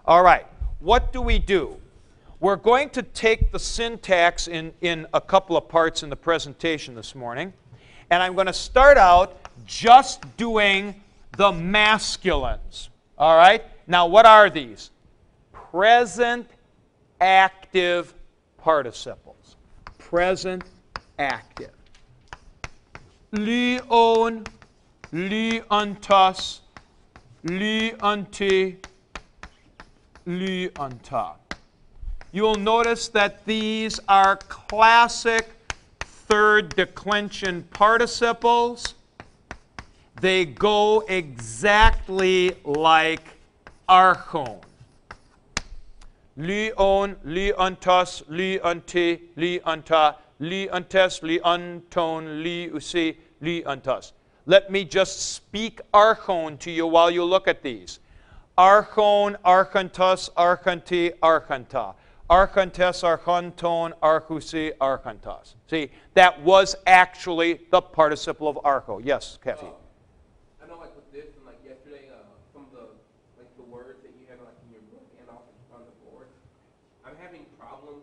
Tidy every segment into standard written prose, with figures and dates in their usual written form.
All right, what do we do? We're going to take the syntax in a couple of parts in the presentation this morning. And I'm going to start out just doing the masculines. All right? Now, what are these? Present active participles. Present active. Leon, leontas, leonti, leonta. You'll notice that these are classic third declension participles. They go exactly like archon. Leon, leontas, leonti, leonta, leontes, leonton, leusi, leontas. Let me just speak archon to you while you look at these. Archon, archantos, archanti, archanta. Archantes, archonton, archusi, archantas. See, that was actually the participle of archo. Yes, Kathy. I know, like with this and like yesterday, some of the words that you have like in your book and also on the board, I'm having problems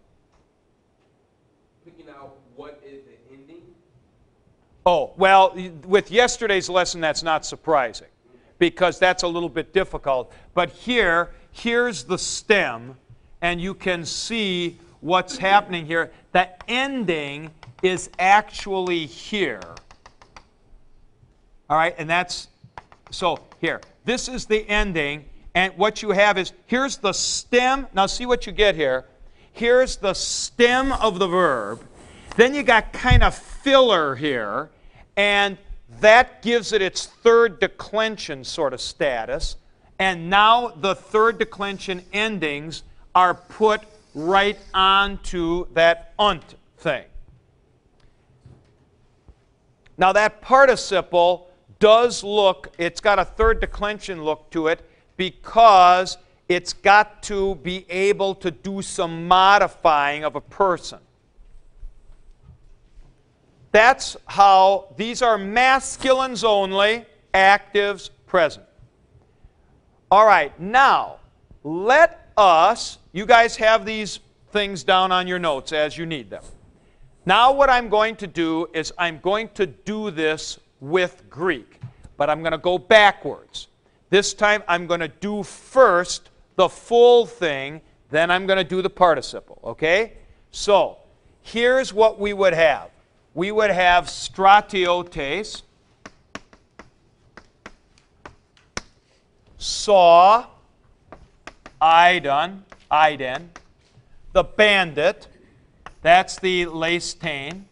picking out what is the ending. Oh, well, with yesterday's lesson, that's not surprising because that's a little bit difficult. But here's the stem. And you can see what's happening here. The ending is actually here. All right, and that's, so here. This is the ending, and what you have is, here's the stem. Now see what you get here. Here's the stem of the verb. Then you got kind of filler here, and that gives it its third declension sort of status. And now the third declension endings are put right onto that unt thing. Now that participle does look, it's got a third declension look to it because it's got to be able to do some modifying of a person. That's how, these are masculines only, actives present. All right, now let us, you guys have these things down on your notes as you need them. Now what I'm going to do is I'm going to do this with Greek, but I'm going to go backwards. This time I'm going to do first the full thing, then I'm going to do the participle, okay? So here's what we would have. We would have stratiotes, saw, Iden, the bandit, that's the Leistain.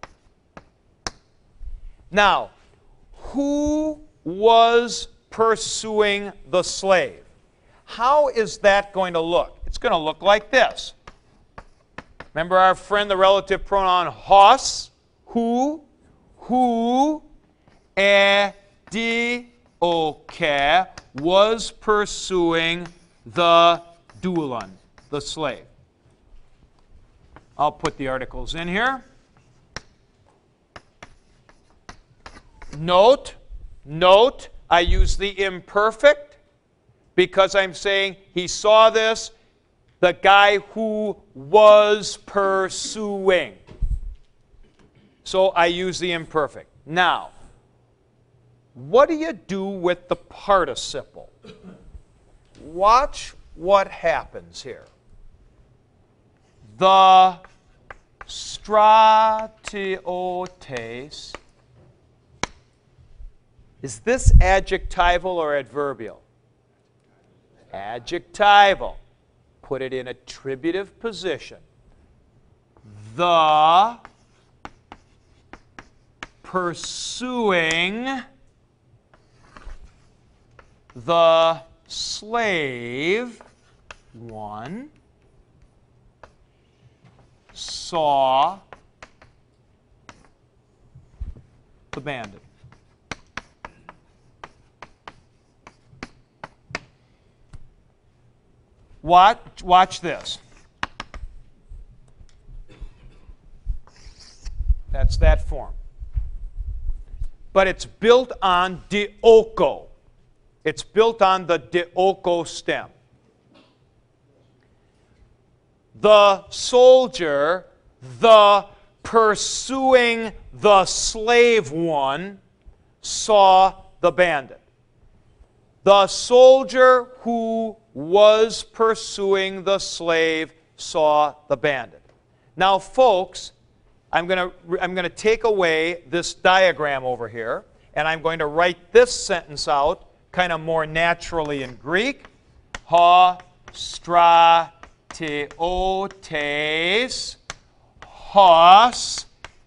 Now, who was pursuing the slave? How is that going to look? It's going to look like this. Remember our friend, the relative pronoun hos, who, okay, was pursuing the doulan, the slave. I'll put the articles in here. Note, I use the imperfect because I'm saying he saw this, the guy who was pursuing. So I use the imperfect. Now, what do you do with the participle? Watch what happens here. The stratiotes, is this adjectival or adverbial? Adjectival. Put it in attributive position. The pursuing the slave, one, saw the bandit. Watch this. That's that form. But it's built on dioko. It's built on the dioko stem. the soldier, the pursuing the slave one, saw the bandit. The soldier who was pursuing the slave saw the bandit. Now, folks, I'm going to take away this diagram over here, and I'm going to write this sentence out kind of more naturally in Greek. Ha strateotes hos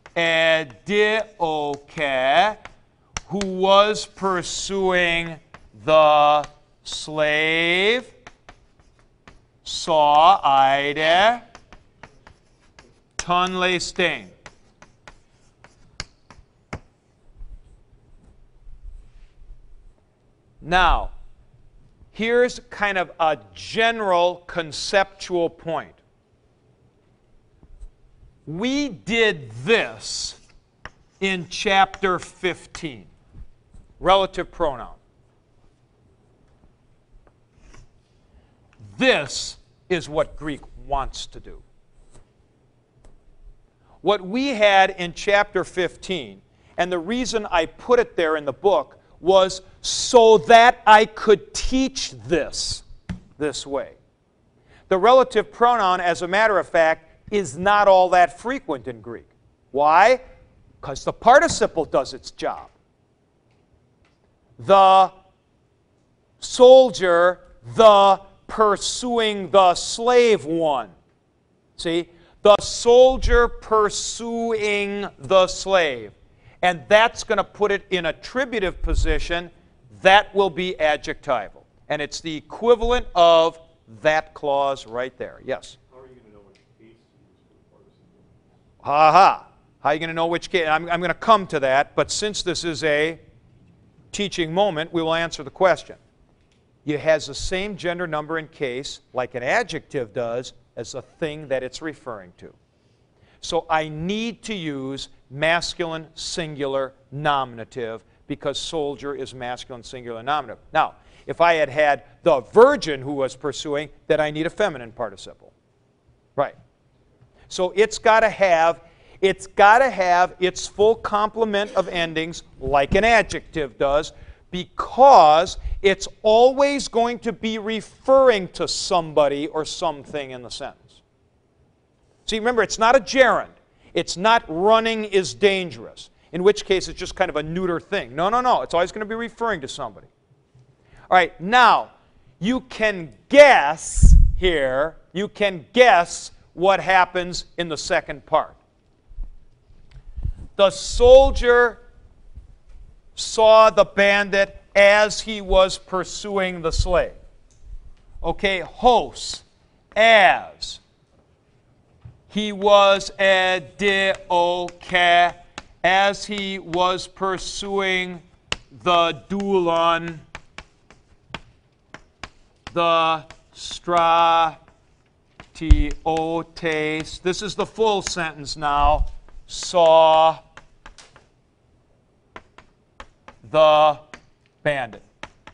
edioke, who was pursuing the slave, saw ide ton sting. Now, here's kind of a general conceptual point. We did this in chapter 15, relative pronoun. This is what Greek wants to do. What we had in chapter 15, and the reason I put it there in the book, was so that I could teach this way. The relative pronoun, as a matter of fact, is not all that frequent in Greek. Why? Because the participle does its job. The soldier, the pursuing the slave one. See? The soldier pursuing the slave. And that's going to put it in attributive position. That will be adjectival. And it's the equivalent of that clause right there. Yes? How are you going to know which case to use for the participle? Ha-ha. How are you going to know which case? I'm going to come to that, but since this is a teaching moment, we will answer the question. It has the same gender number in case, like an adjective does, as a thing that it's referring to. So I need to use masculine singular nominative because soldier is masculine singular nominative. Now, if I had had the virgin who was pursuing, then I need a feminine participle. Right. So it's got to have its full complement of endings like an adjective does, because it's always going to be referring to somebody or something in the sentence. See, remember, it's not a gerund. It's not running is dangerous, in which case it's just kind of a neuter thing. No, no, no. It's always going to be referring to somebody. All right, now, you can guess here, you can guess what happens in the second part. The soldier saw the bandit as he was pursuing the slave. Okay, hos, as. He was edioke, as he was pursuing the doulos, the strateotes. This is the full sentence now. Saw the bandit.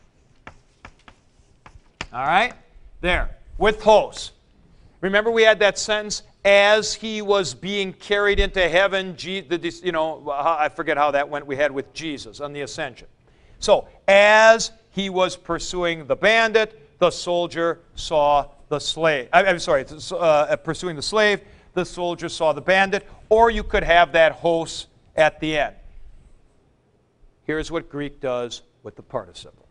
All right? There. With hos. Remember we had that sentence, as he was being carried into heaven, I forget how that went, we had with Jesus on the ascension. So, as he was pursuing the bandit, the soldier saw the slave. Pursuing the slave, the soldier saw the bandit. Or you could have that hos at the end. Here's what Greek does with the participle.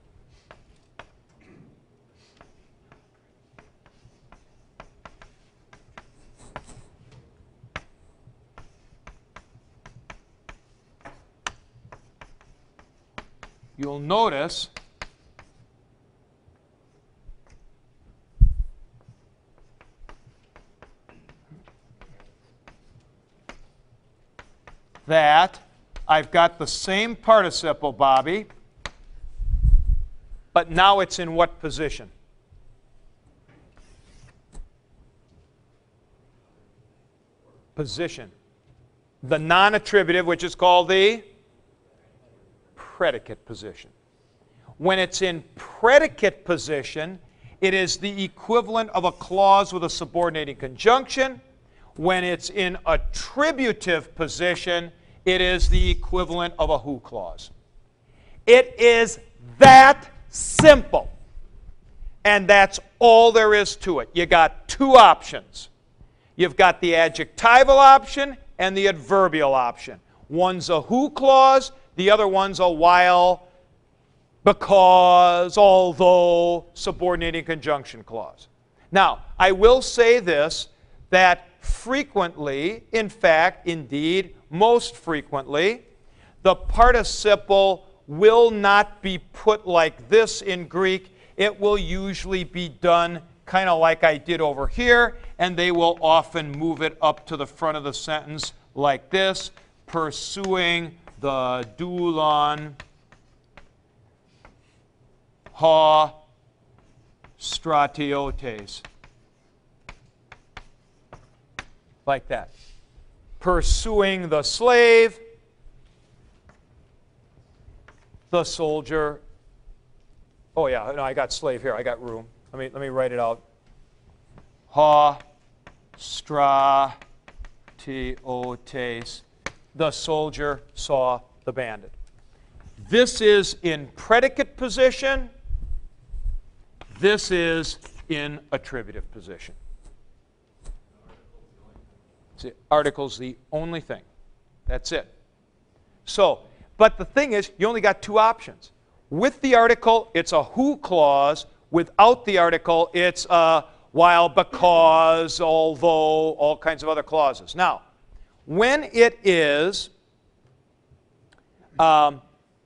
You'll notice that I've got the same participle, Bobby, but now it's in what position? Position. The non-attributive, which is called the predicate position. When it's in predicate position, it is the equivalent of a clause with a subordinating conjunction. When it's in attributive position, it is the equivalent of a who clause. It is that simple. And that's all there is to it. You got two options. You've got the adjectival option and the adverbial option. One's a who clause, the other one's a while, because, although, subordinating conjunction clause. Now, I will say this, that frequently, in fact, indeed, most frequently, the participle will not be put like this in Greek. It will usually be done kind of like I did over here, and they will often move it up to the front of the sentence like this, pursuing the doulos ha stratiotes. Like that. Pursuing the slave, the soldier. Oh yeah, no, I got slave here. I got room. Let me write it out. Ha stratiotes. The soldier saw the bandit. This is in predicate position. This is in attributive position. See, article's the only thing. That's it. So, but the thing is, you only got two options. With the article, it's a who clause. Without the article, it's a while, because, although, all kinds of other clauses. Now, when it is, I'll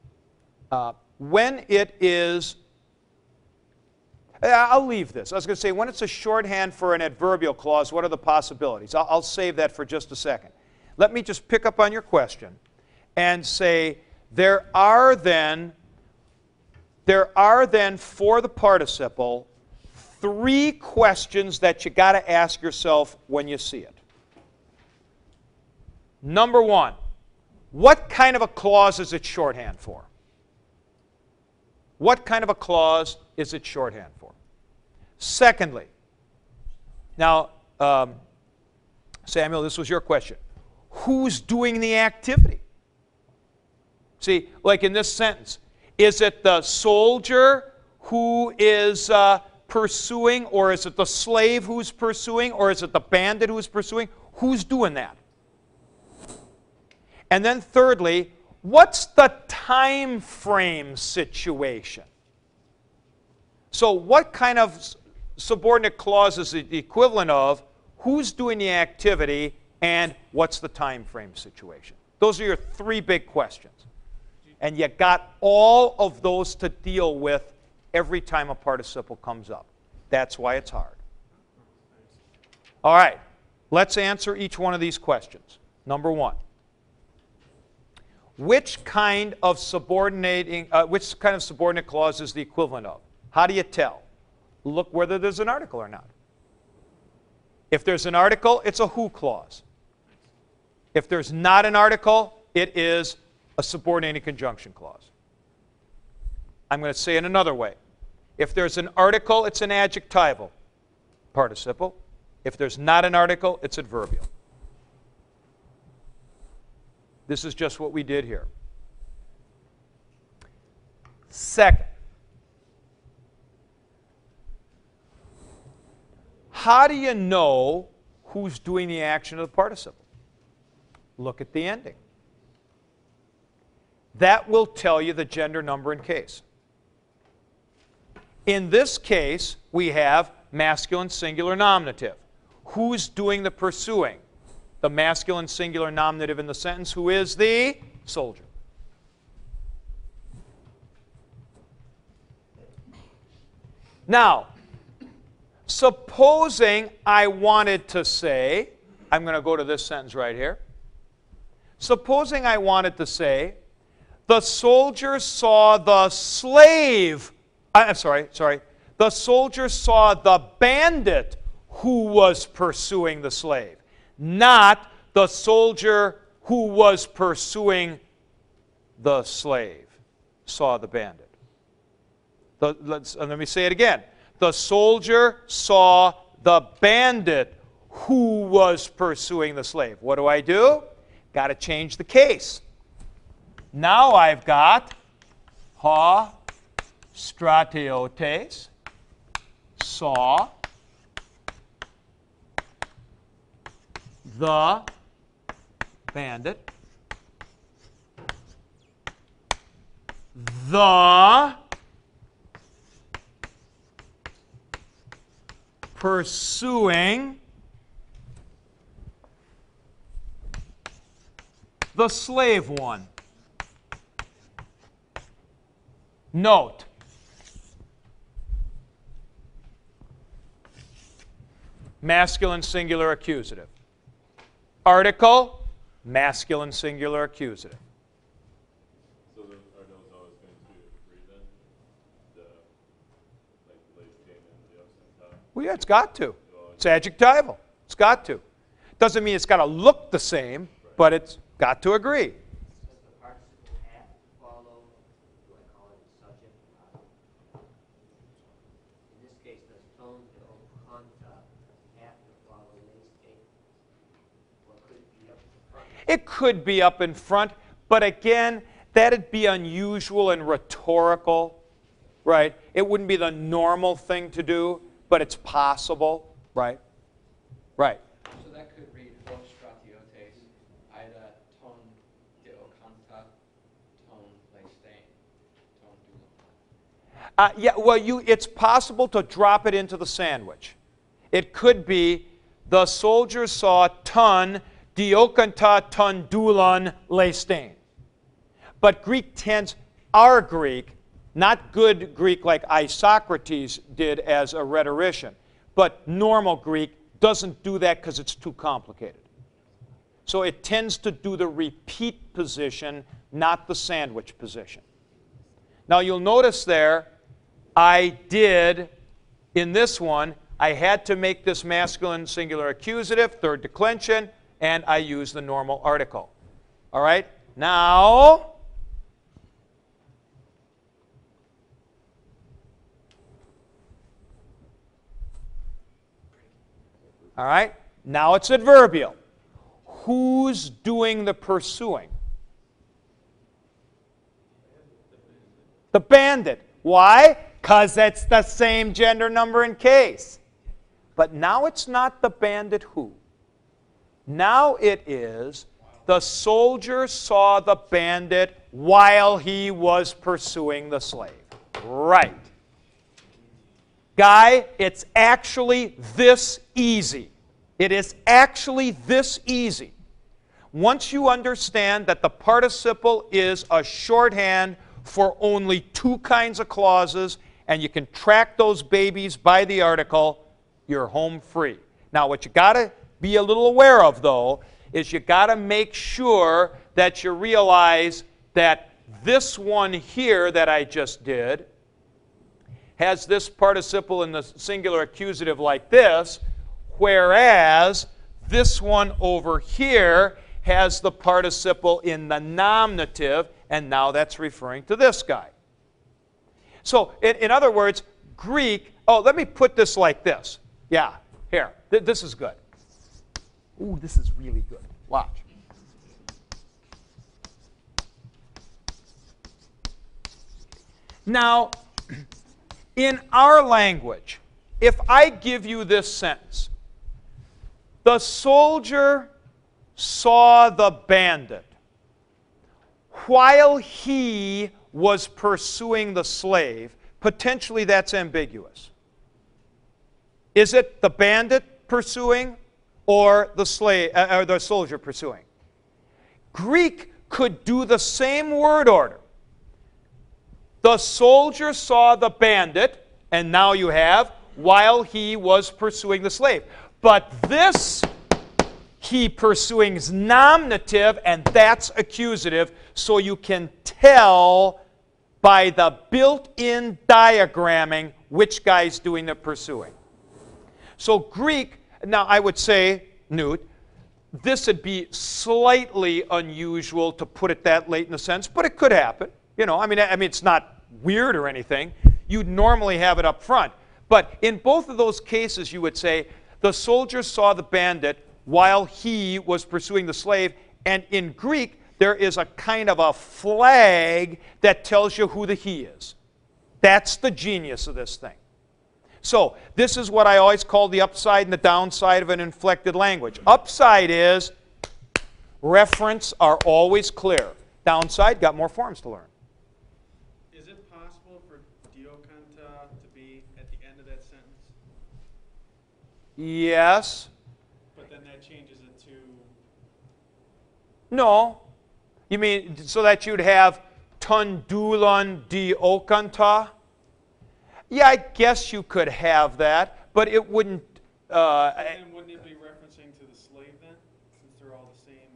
leave this. I was going to say, when it's a shorthand for an adverbial clause, what are the possibilities? I'll save that for just a second. Let me just pick up on your question and say, there are then for the participle, three questions that you got to ask yourself when you see it. Number one, what kind of a clause is it shorthand for? What kind of a clause is it shorthand for? Secondly, now, Samuel, this was your question. Who's doing the activity? See, like in this sentence, is it the soldier who is pursuing, or is it the slave who's pursuing, or is it the bandit who's pursuing? Who's doing that? And then thirdly, what's the time frame situation? So what kind of subordinate clause is it the equivalent of? Who's doing the activity? And what's the time frame situation? Those are your three big questions. And you got all of those to deal with every time a participle comes up. That's why it's hard. All right, let's answer each one of these questions. Number one. Which kind of subordinate clause is the equivalent of? How do you tell? Look whether there's an article or not. If there's an article, it's a who clause. If there's not an article, it is a subordinating conjunction clause. I'm going to say it another way. If there's an article, it's an adjectival participle. If there's not an article, it's adverbial. This is just what we did here. Second, how do you know who's doing the action of the participle? Look at the ending. That will tell you the gender, number, and case. In this case, we have masculine singular nominative. Who's doing the pursuing? The masculine singular nominative in the sentence, who is the soldier. Now, supposing I wanted to say, I'm going to go to this sentence right here. Supposing I wanted to say, the soldier saw the slave, the soldier saw the bandit who was pursuing the slave. Not the soldier who was pursuing the slave saw the bandit. Let me say it again. the soldier saw the bandit who was pursuing the slave. What do? Got to change the case. Now I've got ha strateotes saw the bandit. The pursuing the slave one. Note, masculine singular accusative. Article, masculine singular accusative. So are those always going to agree then? Like Leistain and Leosenta? Well, yeah, it's got to. It's adjectival. It's got to. Doesn't mean it's got to look the same, but it's got to agree. Does the participle have to follow, do I call it the subject or not? In this case, does tone de ocanta have to follow Leistain? Or could it be up in front? It could be up in front, but again, that'd be unusual and rhetorical, right? It wouldn't be the normal thing to do, but it's possible, right? Right. So that could read Vos stratiotes, ida ton de ocanta, ton Leistain, ton Yeah, well, it's possible to drop it into the sandwich. It could be the soldier saw ton diokanta ton doulan Leistain. But Greek tends, our Greek, not good Greek like Isocrates did as a rhetorician, but normal Greek doesn't do that because it's too complicated. So it tends to do the repeat position, not the sandwich position. Now you'll notice there, I did, in this one, I had to make this masculine singular accusative, third declension, and I used the normal article. All right? Now, all right? Now it's adverbial. Who's doing the pursuing? The bandit. Why? Because it's the same gender, number, and case. But now it's not the bandit who. Now it is the soldier saw the bandit while he was pursuing the slave. Right. Guy, it's actually this easy. It is actually this easy. Once you understand that the participle is a shorthand for only two kinds of clauses, and you can track those babies by the article, you're home free. Now, what you got to be a little aware of, though, is you got to make sure that you realize that this one here that I just did has this participle in the singular accusative like this, whereas this one over here has the participle in the nominative, and now that's referring to this guy. So, in other words, Greek, let me put this like this. Yeah, here, this is good. Ooh, this is really good. Watch. Now, in our language, if I give you this sentence, the soldier saw the bandit while he was pursuing the slave, potentially that's ambiguous. Is it the bandit pursuing or the slave or the soldier pursuing? Greek could do the same word order. The soldier saw the bandit, and now you have while he was pursuing the slave. But this he pursuing is nominative, and that's accusative, so you can tell by the built-in diagramming which guy's doing the pursuing. So Greek, now I would say, Newt, this would be slightly unusual to put it that late in the sentence, but it could happen. You know, I mean, it's not weird or anything. You'd normally have it up front. But in both of those cases, you would say, the soldier saw the bandit while he was pursuing the slave. And in Greek, there is a kind of a flag that tells you who the he is. That's the genius of this thing. So this is what I always call the upside and the downside of an inflected language. Upside is reference are always clear. Downside, got more forms to learn. Is it possible for diokanta to be at the end of that sentence? Yes. But then that changes it to... No. You mean so that you'd have tundulon diokanta? Yeah, I guess you could have that, but it wouldn't... and wouldn't it be referencing to the slave then, since they're all the same?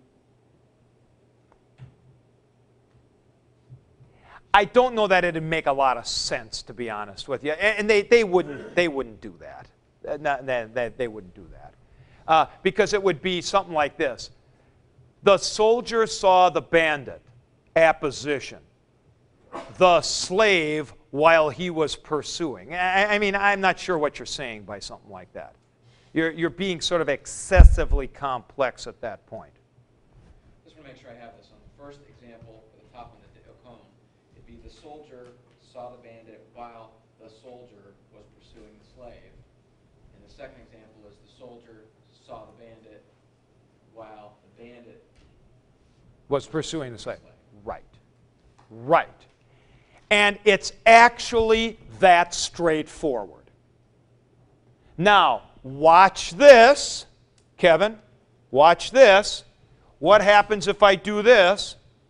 I don't know that it'd make a lot of sense, to be honest with you. And they wouldn't do that. They wouldn't do that. Because it would be something like this. The soldier saw the bandit, apposition. The slave while he was pursuing. I mean, I'm not sure what you're saying by something like that. You're being sort of excessively complex at that point. Just want to make sure I have this on the first example for the top one, the diokon. It'd be the soldier saw the bandit while the soldier was pursuing the slave. And the second example is the soldier saw the bandit while the bandit Was pursuing the slave. Right. Right. And it's actually that straightforward. Now, watch this. Kevin, watch this. What happens if I do this?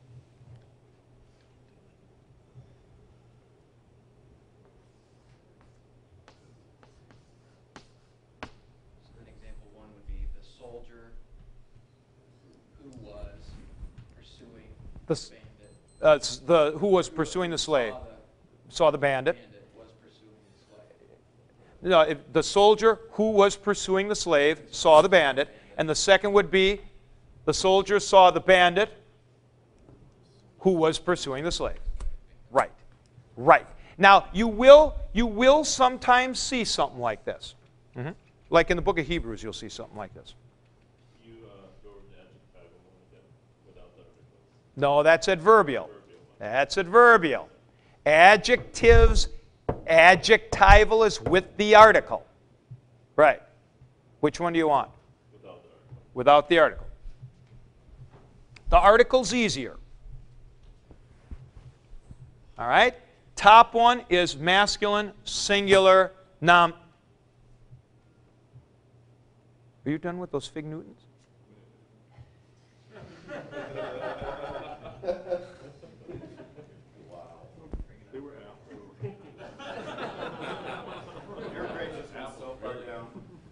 So then example one would be the soldier who was pursuing The the bandit. Who was pursuing the slave Saw saw the bandit. bandit was pursuing the slave. No, the soldier who was pursuing the slave saw the bandit. And the second would be the soldier saw the bandit who was pursuing the slave. Right. Right. Now, you will sometimes see something like this. Like in the book of Hebrews, you'll see something like this. You go over the adjectival one again without the articles. No, that's adverbial. That's adverbial. Adjectives, adjectival is with the article. Right. Which one do you want? Without the article. Without the article. The article's easier. All right? Top one is masculine, singular, noun. Are you done with those fig Newtons? They were after. Your gracious was so far down.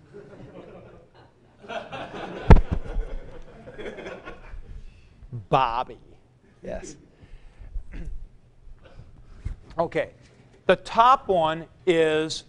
Bobby. Yes. Okay. The top one is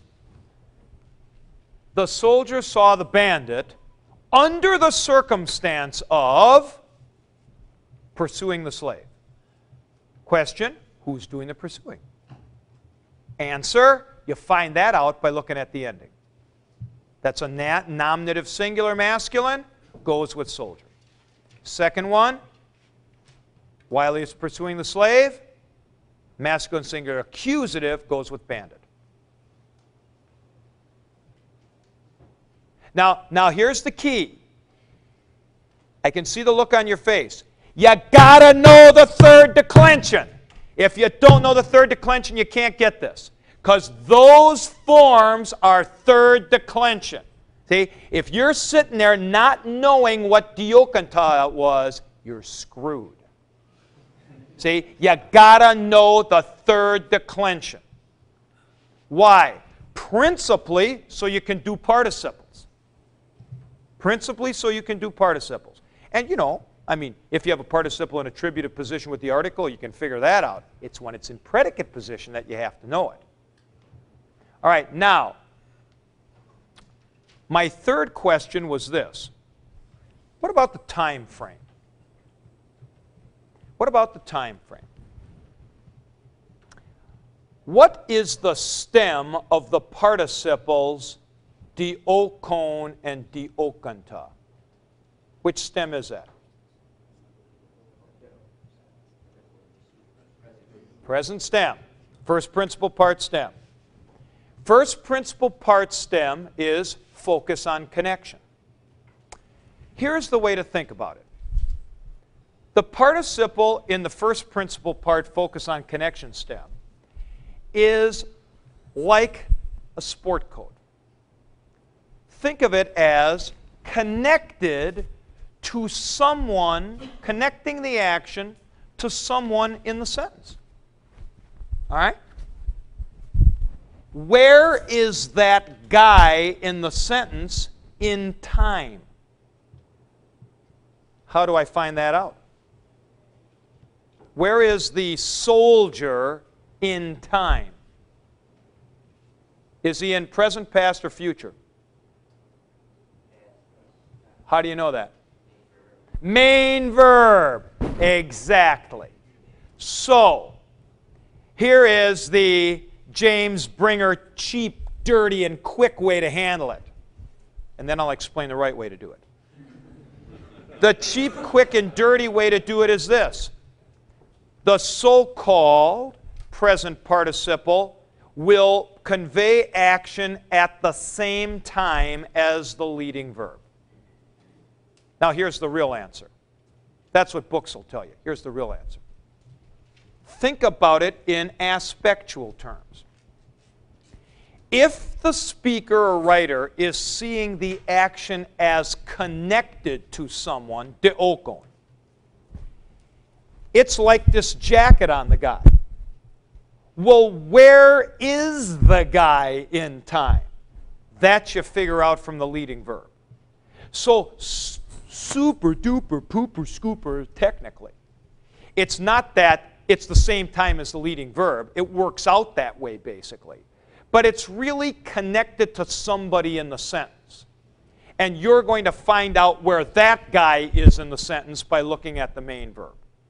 the soldier saw the bandit under the circumstance of pursuing the slave. Question, who's doing the pursuing? Answer, you find that out by looking at the ending. That's a nominative singular masculine, goes with soldier. Second one, while he's pursuing the slave, masculine singular accusative goes with bandit. Now here's the key. I can see the look on your face. You gotta know the third declension. If you don't know the third declension, you can't get this. Because those forms are third declension. See, if you're sitting there not knowing what diokanta was, you're screwed. See, you gotta know the third declension. Why? Principally, so you can do participles. Principally, so you can do participles. And you know, I mean, if you have a participle in attributive position with the article, you can figure that out. It's when it's in predicate position that you have to know it. All right, now, my third question was this. What about the time frame? What about the time frame? What is the stem of the participles diokon and diokanta? Which stem is that? Present stem. First principal part stem. First principal part stem is focus on connection. Here's the way to think about it. The participle in the first principal part focus on connection stem is like a sport coat. Think of it as connected to someone, connecting the action to someone in the sentence. All right? Where is that guy in the sentence in time? How do I find that out? Where is the soldier in time? Is he in present, past, or future? How do you know that? Main verb. Exactly. So, here is the James Bringer cheap, dirty, and quick way to handle it. And then I'll explain the right way to do it. The cheap, quick, and dirty way to do it is this. The so-called present participle will convey action at the same time as the leading verb. Now here's the real answer. That's what books will tell you. Here's the real answer. Think about it in aspectual terms. If the speaker or writer is seeing the action as connected to someone, diokon, it's like this jacket on the guy. Well, where is the guy in time? That you figure out from the leading verb. So, super duper pooper scooper technically. It's not that it's the same time as the leading verb. It works out that way basically. But it's really connected to somebody in the sentence. And you're going to find out where that guy is in the sentence by looking at the main verb.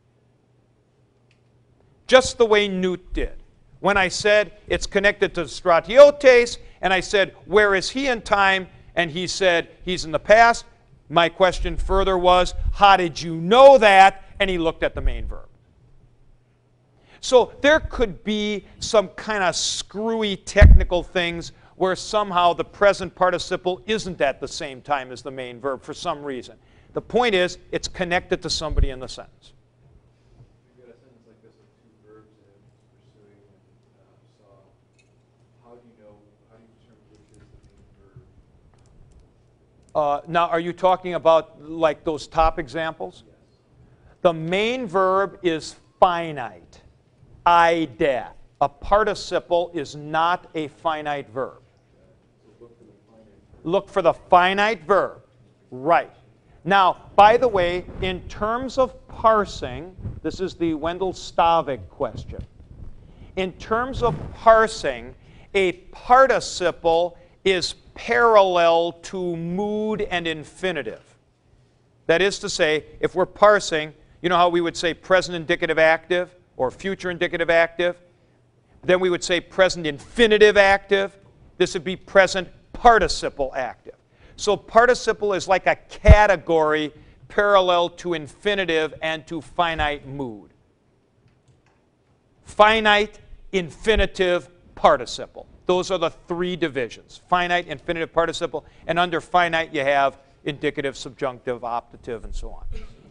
Just the way Newt did. When I said it's connected to stratiotes, and I said, where is he in time? And he said, he's in the past. My question further was, how did you know that? And he looked at the main verb. So there could be some kind of screwy technical things where somehow the present participle isn't at the same time as the main verb for some reason. The point is, it's connected to somebody in the sentence. You got a sentence like this with two verbs in it, pursuing and saw. How do you determine which is the main verb? Now, are you talking about like those top examples? Yes. The main verb is finite. Ida. A participle is not a finite verb. Look for the finite verb. Right. Now, by the way, in terms of parsing, this is the Wendell Stavig question. In terms of parsing, a participle is parallel to mood and infinitive. That is to say, if we're parsing, you know how we would say present indicative active or future indicative active? Then we would say present infinitive active. This would be present participle active. So participle is like a category parallel to infinitive and to finite mood. Finite, infinitive, participle. Those are the three divisions. Finite, infinitive, participle. And under finite you have indicative, subjunctive, optative, and so on.